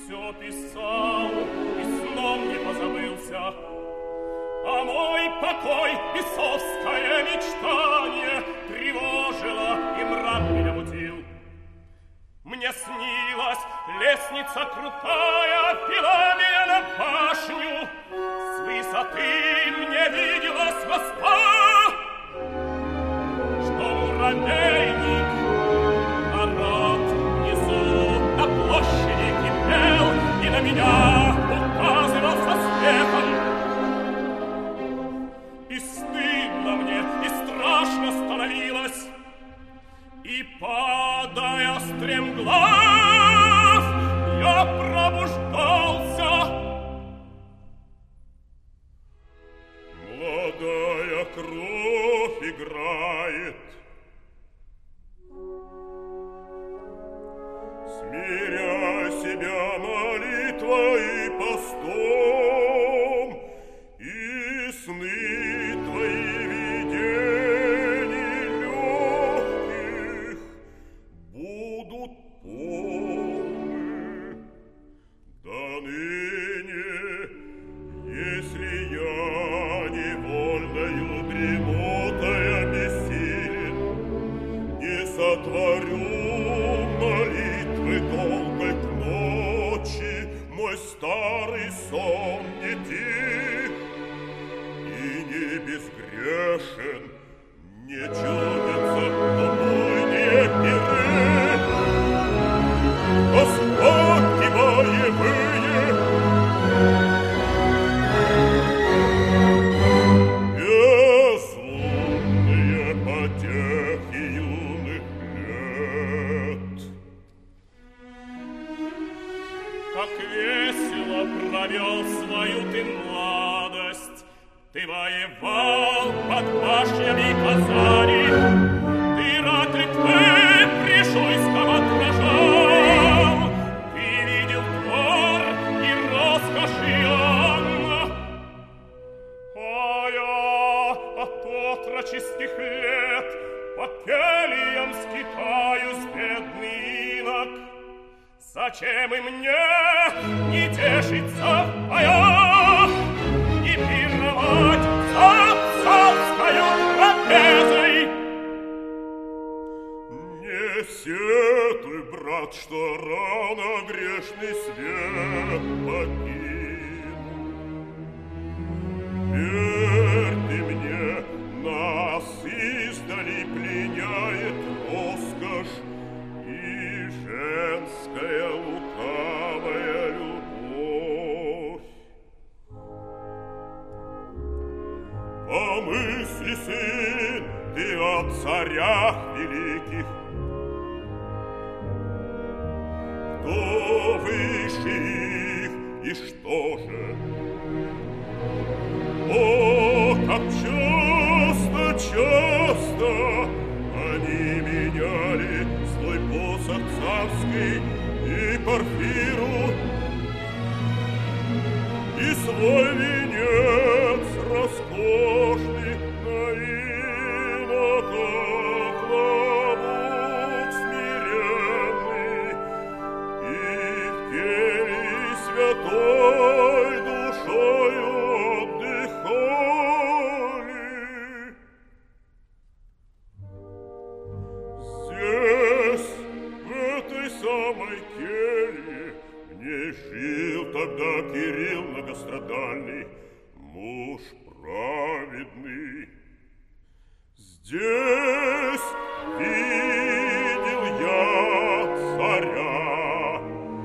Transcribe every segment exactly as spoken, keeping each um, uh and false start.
все писал, и сном не позабылся. А мой покой, бесовское мечтание тревожило, и мрак меня мутил. Мне снилась лестница крутая, вела меня на башню. С высоты мне виделась Москва, что муравейник, народ внизу на площади кипел и на меня указывал со смехом. И стыдно мне, и страшно становилось, и, падая стремглав, я пробуждался. Молодая кровь играет, смиряя себя молитвой и постом, и сны твои видений легких будут полны. Да ныне, если я невольною дремотой обессилен, не сотворю молитвы долгой к ночи, мой старый сон не тих и не безгрешен, не чудится мной не пиры. Господи боевые, безумные потехи юных лет. Как весело провел свою ты молодость, ты воевал под башнями Казани, ты рад Литвы Пришуйского отражал, ты видел двор и роскошь Иоанна. А я от отроческих лет по кельям скитаюсь, бедный инок. Зачем и мне не тешиться в боях, не пировать за царскою трапезой? Не сетуй, брат, что рано грешный свет покинул. Верь ты мне, нас издали пленяет роскошь и женская лукавая любовь. Помысли, сын, ты о царях великих, кто выше их и что же? О, как часто, часто они меняли свой посох царский и Порфиру, и свой венец роскошный на иноках кладут смиренный, и в келье святой душою отдыхали. Здесь, в этой самой келье, не жил тогда Кирилл многострадальный, муж праведный. Здесь видел я царя,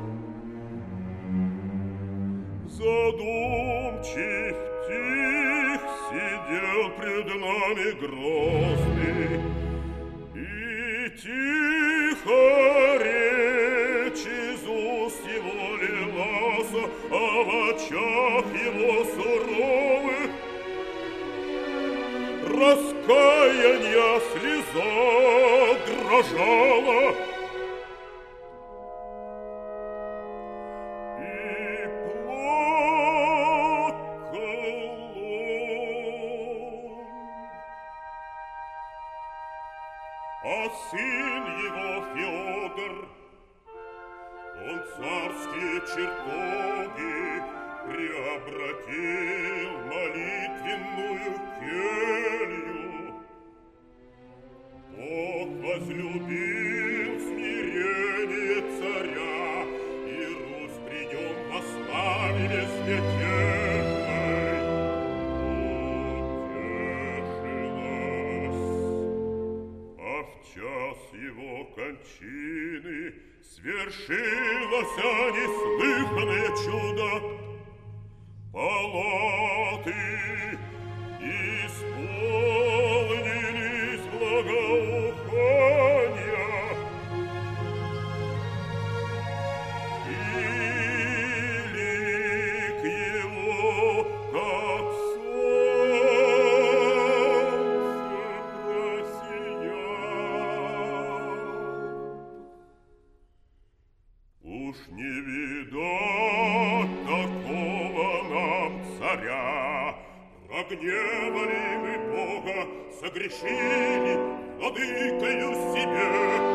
задумчив, тих, сидел пред нами грозный, и тихо речь из уст его лилась, а в очах его суровых раскаяния слеза дрожала. И плакал он, а сын его Фёдор Он царские чертоги преобратил в молитвенную келью. Бог возлюбил смирение царя, и Русь при нем восстави безмятежной. Утешилась, а в час его кончины свершилось неслыханное чудо. Палаты исполнились благоухания, и лик его, как солнце, просиял. Уж не видать такого нам царя. Прогневали мы Бога, согрешили, владыкою себе.